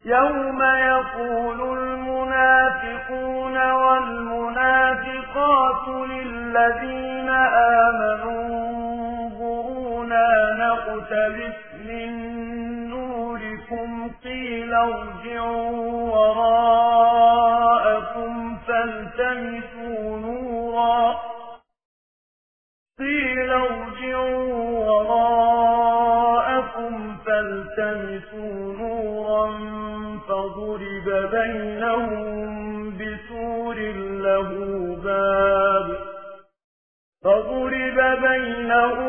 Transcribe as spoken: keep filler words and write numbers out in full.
يوم يقول المنافقون والمنافقات للذين آمنوا انظرونا نقتبس من نوركم قيل ارجعوا وراءكم فالتمسوا نورا قيل ارجعوا وراءكم فالتمسوا نورا فضرب بينهم بسور له باب فضرب بينهم